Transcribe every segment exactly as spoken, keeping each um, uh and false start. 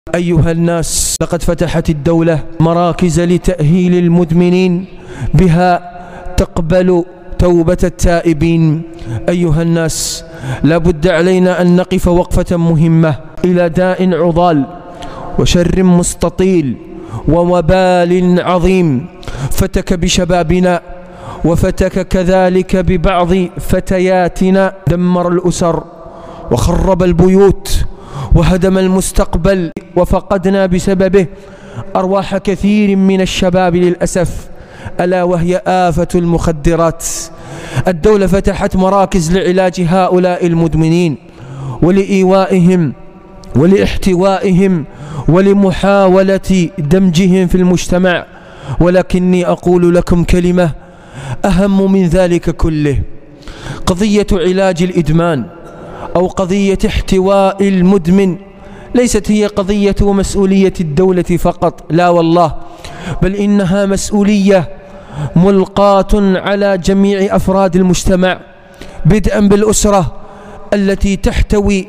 أيها الناس، لقد فتحت الدولة مراكز لتأهيل المدمنين بها تقبل توبة التائبين. أيها الناس، لا بد علينا أن نقف وقفة مهمة إلى داء عضال وشر مستطيل ووبال عظيم فتك بشبابنا وفتك كذلك ببعض فتياتنا، دمر الأسر وخرب البيوت وهدم المستقبل، وفقدنا بسببه أرواح كثير من الشباب للأسف، ألا وهي آفة المخدرات. الدولة فتحت مراكز لعلاج هؤلاء المدمنين ولإيوائهم ولإحتوائهم ولمحاولة دمجهم في المجتمع، ولكني أقول لكم كلمة أهم من ذلك كله: قضية علاج الإدمان أو قضية احتواء المدمن ليست هي قضية ومسؤولية الدولة فقط، لا والله، بل إنها مسؤولية ملقاة على جميع أفراد المجتمع، بدءا بالأسرة التي تحتوي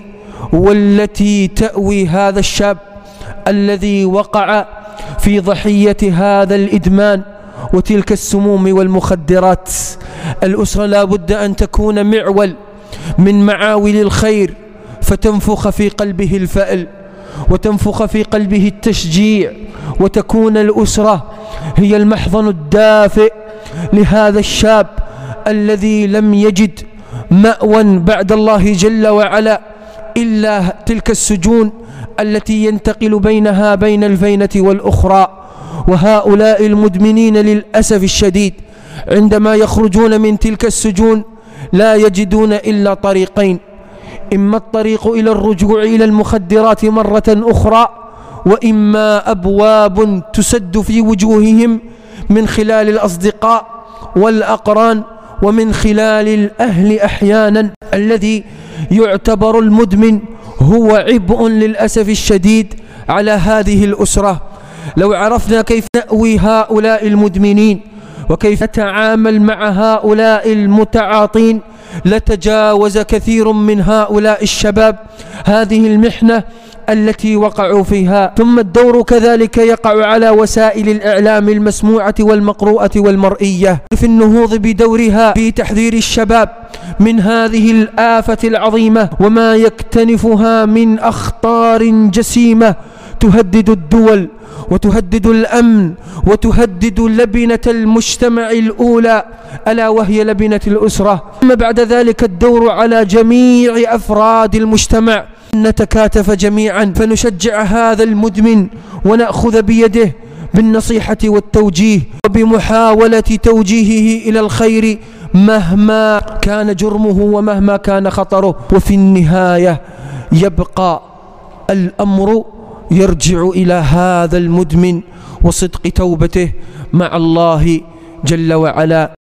والتي تأوي هذا الشاب الذي وقع في ضحية هذا الإدمان وتلك السموم والمخدرات. الأسرة لا بد أن تكون معول من معاول الخير، فتنفخ في قلبه الفأل وتنفخ في قلبه التشجيع، وتكون الأسرة هي المحضن الدافئ لهذا الشاب الذي لم يجد مأوى بعد الله جل وعلا إلا تلك السجون التي ينتقل بينها بين الفينة والأخرى. وهؤلاء المدمنين للأسف الشديد عندما يخرجون من تلك السجون لا يجدون إلا طريقين: إما الطريق إلى الرجوع إلى المخدرات مرة أخرى، وإما أبواب تسد في وجوههم من خلال الأصدقاء والأقران ومن خلال الأهل أحيانا. الذي يعتبر المدمن هو عبء للأسف الشديد على هذه الأسرة. لو عرفنا كيف نأوي هؤلاء المدمنين وكيف نتعامل مع هؤلاء المتعاطين لتجاوز كثير من هؤلاء الشباب هذه المحنة التي وقعوا فيها. ثم الدور كذلك يقع على وسائل الإعلام المسموعة والمقروءة والمرئية في النهوض بدورها في تحذير الشباب من هذه الآفة العظيمة وما يكتنفها من أخطار جسيمة تهدد الدول وتهدد الأمن وتهدد لبنة المجتمع الأولى، ألا وهي لبنة الأسرة. ثم بعد ذلك الدور على جميع أفراد المجتمع أن نتكاتف جميعا فنشجع هذا المدمن ونأخذ بيده بالنصيحة والتوجيه وبمحاولة توجيهه إلى الخير مهما كان جرمه ومهما كان خطره. وفي النهاية يبقى الأمر يرجع إلى هذا المدمن وصدق توبته مع الله جل وعلا.